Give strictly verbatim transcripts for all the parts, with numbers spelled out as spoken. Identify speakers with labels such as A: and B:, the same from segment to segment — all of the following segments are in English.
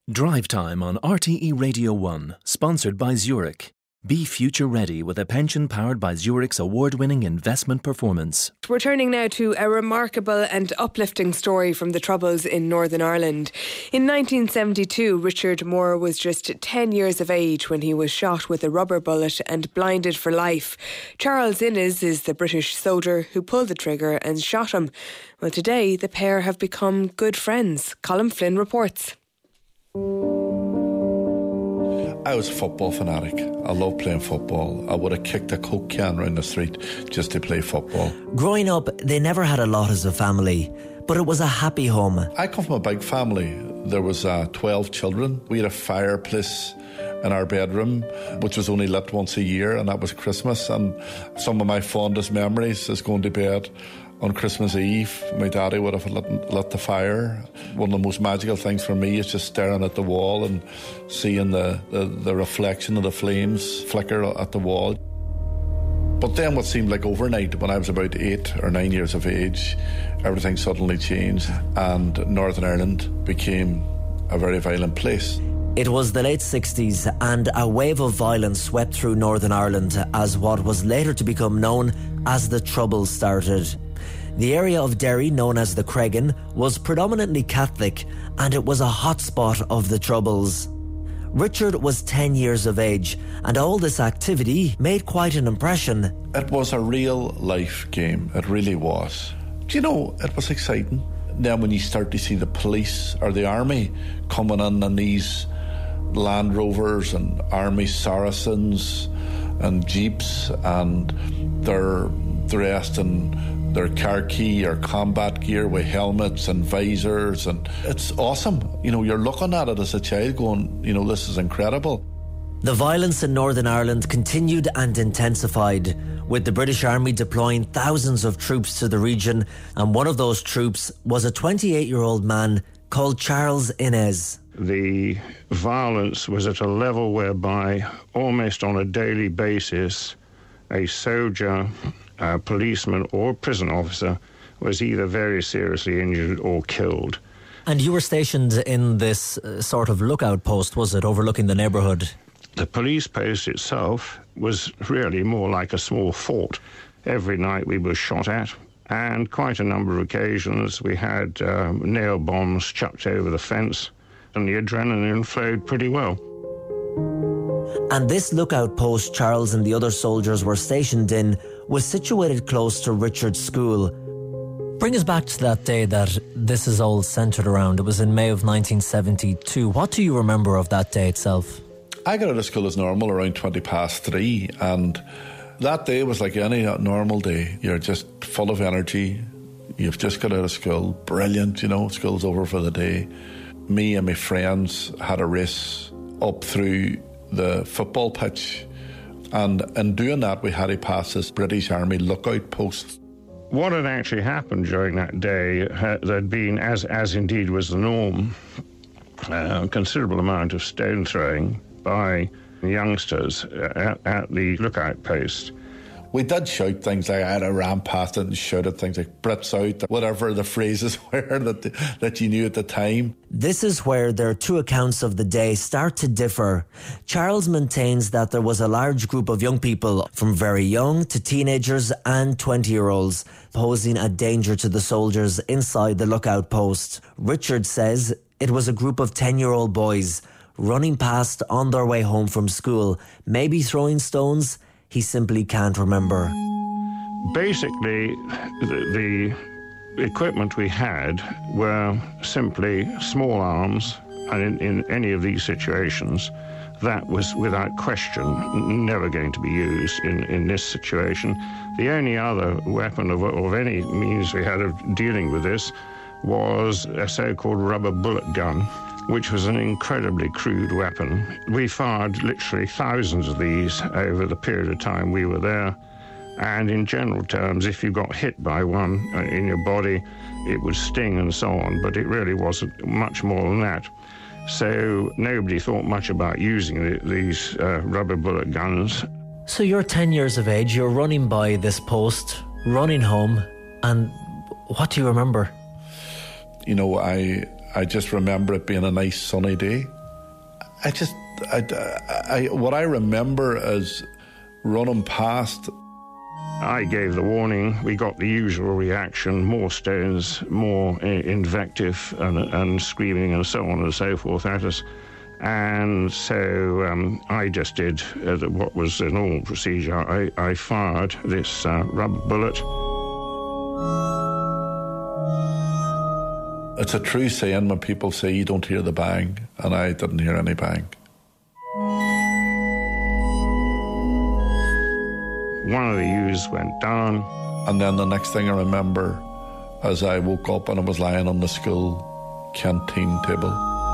A: Drive Time on R T E Radio one, sponsored by Zurich. Be future ready with a pension powered by Zurich's award-winning investment performance.
B: We're turning now to a remarkable and uplifting story from the Troubles in Northern Ireland. In nineteen seventy-two, Richard Moore was just ten years of age when he was shot with a rubber bullet and blinded for life. Charles Innes is the British soldier who pulled the trigger and shot him. Well, today the pair have become good friends. Colin Flynn reports.
C: I was a football fanatic. I loved playing football. I would have kicked a Coke can around the street just to play football.
D: Growing up, they never had a lot as a family, but it was a happy home.
C: I come from a big family. There was uh, twelve children. We had a fireplace in our bedroom, which was only lit once a year, and that was Christmas. And some of my fondest memories is going to bed on Christmas Eve. My daddy would have lit, lit the fire. One of the most magical things for me is just staring at the wall and seeing the, the, the reflection of the flames flicker at the wall. But then what seemed like overnight, when I was about eight or nine years of age, everything suddenly changed and Northern Ireland became a very violent place.
D: It was the late sixties and a wave of violence swept through Northern Ireland as what was later to become known as the Troubles started. The area of Derry, known as the Cregan, was predominantly Catholic and it was a hotspot of the Troubles. Richard was ten years of age and all this activity made quite an impression.
C: It was a real life game, it really was. Do you know, it was exciting. Then when you start to see the police or the army coming in on these Land Rovers and Army Saracens and Jeeps, and they're dressed in their khaki or combat gear with helmets and visors, and it's awesome. You know, you're looking at it as a child going, you know, this is incredible.
D: The violence in Northern Ireland continued and intensified, with the British Army deploying thousands of troops to the region, and one of those troops was a twenty-eight-year-old man called Charles Innes.
E: The violence was at a level whereby almost on a daily basis a soldier, a policeman or prison officer was either very seriously injured or killed.
D: And you were stationed in this uh, sort of lookout post, was it, overlooking the neighbourhood?
E: The police post itself was really more like a small fort. Every night we were shot at, and quite a number of occasions we had uh, nail bombs chucked over the fence, and the adrenaline flowed pretty well.
D: And this lookout post Charles and the other soldiers were stationed in was situated close to Richard's school. Bring us back to that day that this is all centred around. It was in May of nineteen seventy-two. What do you remember of that day itself?
C: I got out of school as normal around twenty past three, and that day was like any normal day. You're just full of energy. You've just got out of school. Brilliant, you know, school's over for the day. Me and my friends had a race up through the football pitch, and in doing that we had to pass this British Army lookout post.
E: What had actually happened during that day, uh, there'd been, as as indeed was the norm, uh, a considerable amount of stone throwing by youngsters at, at the lookout post.
C: We did shout things like, I ran past it and shouted things like Brits out, whatever the phrases were that, that you knew at the time.
D: This is where their two accounts of the day start to differ. Charles maintains that there was a large group of young people, from very young to teenagers and twenty-year-olds, posing a danger to the soldiers inside the lookout post. Richard says it was a group of ten-year-old boys running past on their way home from school, maybe throwing stones. He simply can't remember.
E: Basically, the, the equipment we had were simply small arms, and in, in any of these situations, that was without question never going to be used in, in this situation. The only other weapon of, of any means we had of dealing with this was a so-called rubber bullet gun, which was an incredibly crude weapon. We fired literally thousands of these over the period of time we were there. And in general terms, if you got hit by one in your body, it would sting and so on, but it really wasn't much more than that. So nobody thought much about using the, these uh, rubber bullet guns.
D: So you're ten years of age, you're running by this post, running home, and what do you remember?
C: You know, I... I just remember it being a nice sunny day. I just, I, I, what I remember is running past.
E: I gave the warning. We got the usual reaction, more stones, more invective and, and screaming and so on and so forth at us. And so um, I just did uh, what was a normal procedure. I, I fired this uh, rubber bullet.
C: It's a true saying when people say you don't hear the bang, and I didn't hear any bang.
E: One of the U's went down.
C: And then the next thing I remember is I woke up and I was lying on the school canteen table.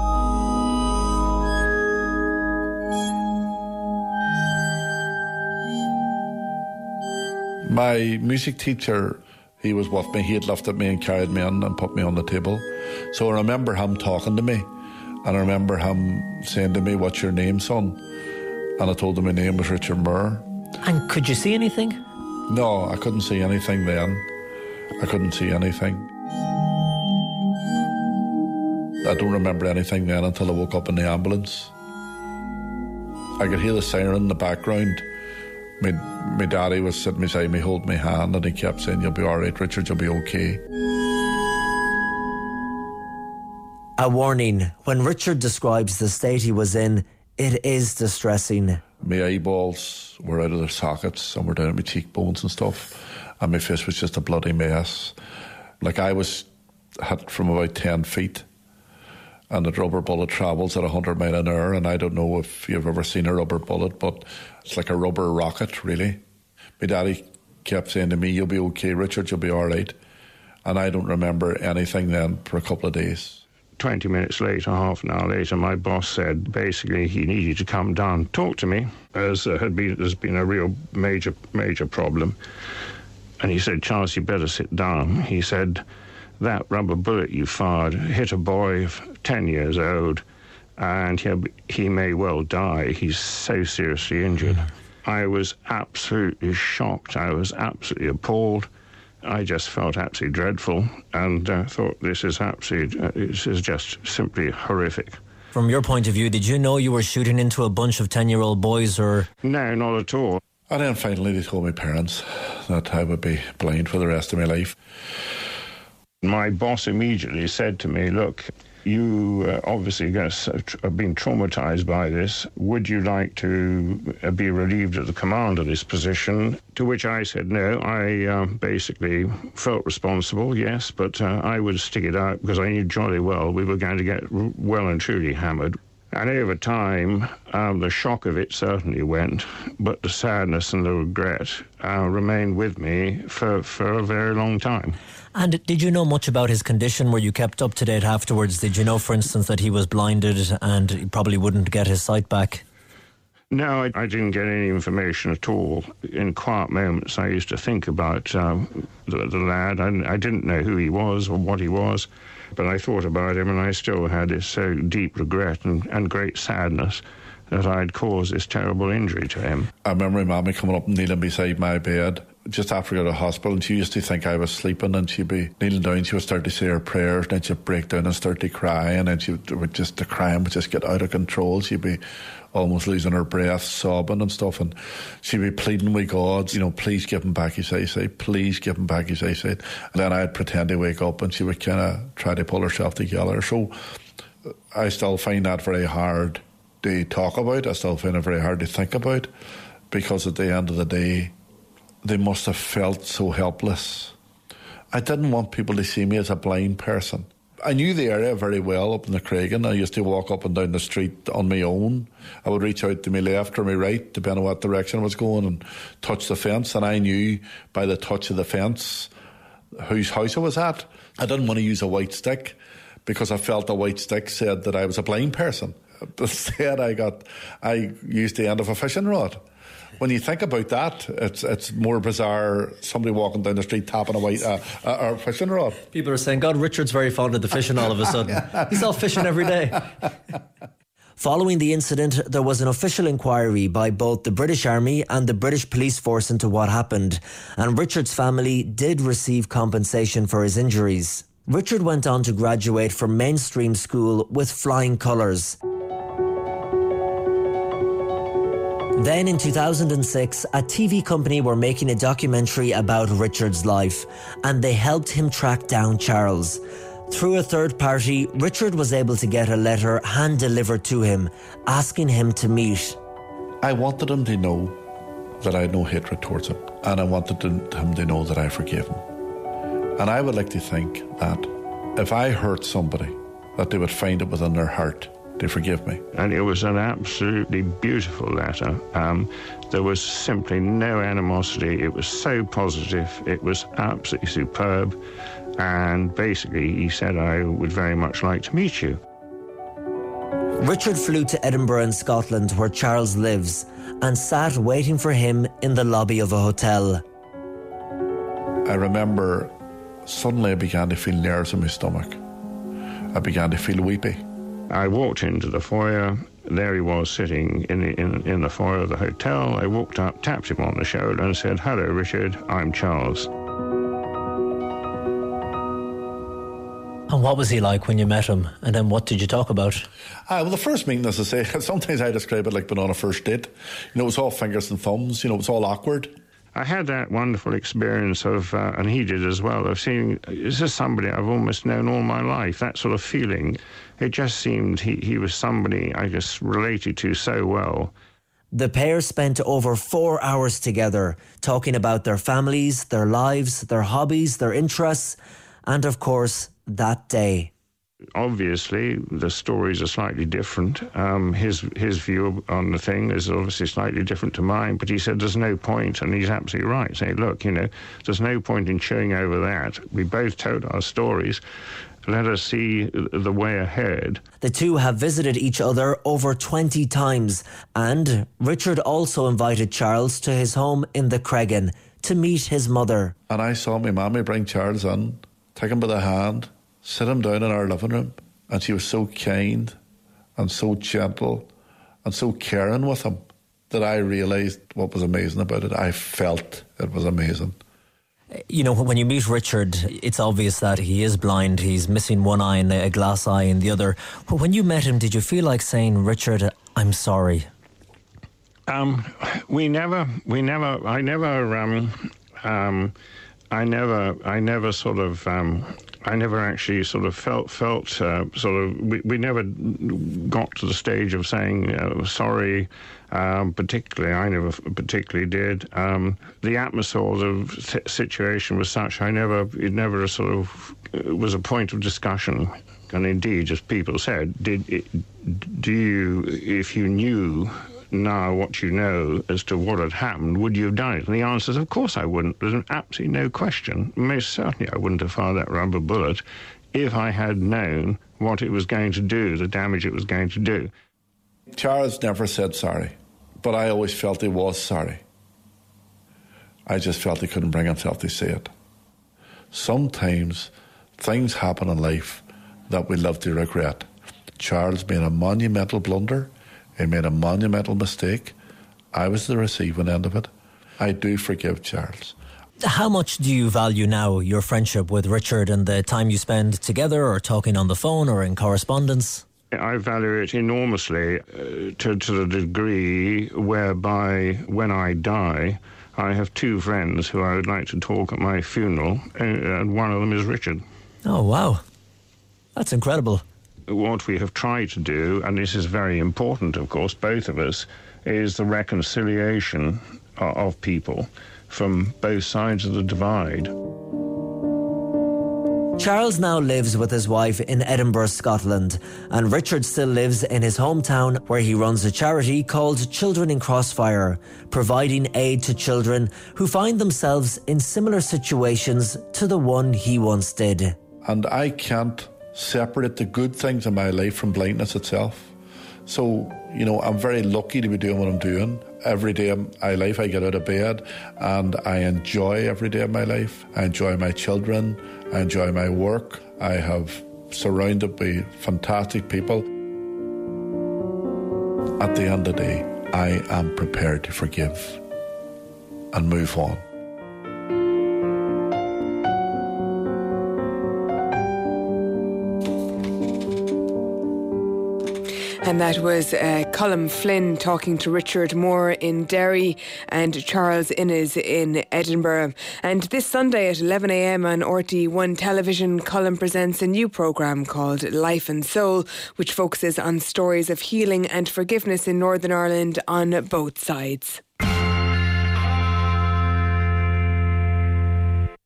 C: My music teacher, he was with me. He had lifted me and carried me in and put me on the table. So I remember him talking to me. And I remember him saying to me, "What's your name, son?" And I told him my name was Richard Moore.
F: And could you see anything?
C: No, I couldn't see anything then. I couldn't see anything. I don't remember anything then until I woke up in the ambulance. I could hear the siren in the background. My, my daddy was sitting beside me, holding my hand, and he kept saying, "You'll be all right, Richard, you'll be okay."
D: A warning. When Richard describes the state he was in, it is distressing.
C: My eyeballs were out of their sockets, some were down at my cheekbones and stuff, and my face was just a bloody mess. Like I was hit from about ten feet, and the rubber bullet travels at one hundred mile an hour, and I don't know if you've ever seen a rubber bullet, but it's like a rubber rocket, really. My daddy kept saying to me, "You'll be okay, Richard, you'll be all right." And I don't remember anything then for a couple of days.
E: twenty minutes later, half an hour later, my boss said basically he needed to come down, talk to me, as uh, had been, there's been a real major, major problem. And he said, "Charles, you better sit down." He said, "That rubber bullet you fired hit a boy of ten years old, and he, he may well die. He's so seriously injured." I was absolutely shocked. I was absolutely appalled. I just felt absolutely dreadful and uh, thought this is absolutely, uh, this is just simply horrific.
F: From your point of view, did you know you were shooting into a bunch of ten-year-old boys, or...?
E: No, not at all.
C: And then finally they told my parents that I would be blind for the rest of my life.
E: My boss immediately said to me, "Look, you uh, obviously have been traumatised by this. Would you like to uh, be relieved of the command of this position?" To which I said no. I uh, basically felt responsible, yes, but uh, I would stick it out because I knew jolly well we were going to get r- well and truly hammered. And over time, um, the shock of it certainly went, but the sadness and the regret uh, remained with me for, for a very long time.
F: And did you know much about his condition? Were you kept up to date afterwards? Did you know, for instance, that he was blinded and he probably wouldn't get his sight back?
E: No, I, I didn't get any information at all. In quiet moments, I used to think about um, the, the lad. I, I didn't know who he was or what he was, but I thought about him, and I still had this so deep regret and, and great sadness that I'd caused this terrible injury to him.
C: I remember my mammy coming up and kneeling beside my bed just after I got out of hospital, and she used to think I was sleeping, and she'd be kneeling down, she would start to say her prayers, and then she'd break down and start to cry, and then she would just, the crying would just get out of control. She'd be almost losing her breath, sobbing and stuff, and she'd be pleading with God, you know, "Please give him back his eyesight, please give him back his eyesight." And then I'd pretend to wake up, and she would kind of try to pull herself together. So I still find that very hard to talk about. I still find it very hard to think about, because at the end of the day, they must have felt so helpless. I didn't want people to see me as a blind person. I knew the area very well up in the Craigan. I used to walk up and down the street on my own. I would reach out to my left or my right, depending on what direction I was going, and touch the fence, and I knew by the touch of the fence whose house I was at. I didn't want to use a white stick because I felt a white stick said that I was a blind person. Instead, I got, I used the end of a fishing rod. When you think about that, it's it's more bizarre, somebody walking down the street tapping a white uh, a, a fishing rod.
F: People are saying, "God, Richard's very fond of the fishing all of a sudden." He's off fishing every day.
D: Following the incident, there was an official inquiry by both the British Army and the British Police Force into what happened, and Richard's family did receive compensation for his injuries. Richard went on to graduate from mainstream school with flying colours. Then in two thousand six, a T V company were making a documentary about Richard's life, and they helped him track down Charles. Through a third party, Richard was able to get a letter hand-delivered to him, asking him to meet.
C: I wanted him to know that I had no hatred towards him, and I wanted him to know that I forgave him. And I would like to think that if I hurt somebody, that they would find it within their heart to forgive me.
E: And it was an absolutely beautiful letter. Um, there was simply no animosity. It was so positive. It was absolutely superb. And basically he said, I would very much like to meet you.
D: Richard flew to Edinburgh in Scotland, where Charles lives, and sat waiting for him in the lobby of a hotel.
C: I remember suddenly I began to feel nerves in my stomach. I began to feel weepy.
E: I walked into the foyer. There he was sitting in the, in, in the foyer of the hotel. I walked up, tapped him on the shoulder and said, hello, Richard, I'm Charles.
F: And what was he like when you met him? And then what did you talk about?
C: Uh, well, the first meeting, as I say, sometimes I describe it like being on a first date. You know, it was all fingers and thumbs. You know, it was all awkward.
E: I had that wonderful experience of, uh, and he did as well, of seeing, is this somebody I've almost known all my life? That sort of feeling. It just seemed he, he was somebody I just related to so well.
D: The pair spent over four hours together, talking about their families, their lives, their hobbies, their interests, and of course, that day.
E: Obviously, the stories are slightly different. Um, his his view on the thing is obviously slightly different to mine, but he said there's no point, and he's absolutely right. Say, look, you know, there's no point in chewing over that. We both told our stories. Let us see the way ahead.
D: The two have visited each other over twenty times, and Richard also invited Charles to his home in the Cregan to meet his mother.
C: And I saw my mammy bring Charles in, take him by the hand, sit him down in our living room, and she was so kind and so gentle and so caring with him that I realised what was amazing about it. I felt it was amazing.
F: You know, when you meet Richard, it's obvious that he is blind. He's missing one eye and a glass eye in the other. When you met him, did you feel like saying, Richard, I'm sorry?
E: Um, we never, we never, I never, um, um, I never, I never sort of, um, I never actually sort of felt, felt uh, sort of, we, we never got to the stage of saying uh, sorry, um, particularly, I never particularly did. Um, the atmosphere of the situation was such, I never, it never sort of it was a point of discussion. And indeed, as people said, did it, do you, if you knew now what you know as to what had happened, would you have done it? And the answer is, of course I wouldn't. There's absolutely no question. Most certainly I wouldn't have fired that rubber bullet if I had known what it was going to do, the damage it was going to do.
C: Charles never said sorry, but I always felt he was sorry. I just felt he couldn't bring himself to say it. Sometimes things happen in life that we love to regret. Charles made a monumental blunder. He made a monumental mistake. I was the receiving end of it. I do forgive Charles.
F: How much do you value now your friendship with Richard and the time you spend together or talking on the phone or in correspondence?
E: I value it enormously uh, to, to the degree whereby when I die, I have two friends who I would like to talk at my funeral, and one of them is Richard.
F: Oh, wow. That's incredible.
E: What we have tried to do, and this is very important, of course, both of us, is the reconciliation of people from both sides of the divide.
D: Charles now lives with his wife in Edinburgh, Scotland, and Richard still lives in his hometown where he runs a charity called Children in Crossfire, providing aid to children who find themselves in similar situations to the one he once did.
C: And I can't separate the good things in my life from blindness itself. So, you know, I'm very lucky to be doing what I'm doing. Every day of my life I get out of bed and I enjoy every day of my life. I enjoy my children. I enjoy my work. I have surrounded by fantastic people. At the end of the day, I am prepared to forgive and move on.
B: And And that was uh, Colm Flynn talking to Richard Moore in Derry and Charles Innes in Edinburgh. And this Sunday at eleven a m on R T one Television, Colm presents a new programme called Life and Soul, which focuses on stories of healing and forgiveness in Northern Ireland on both sides.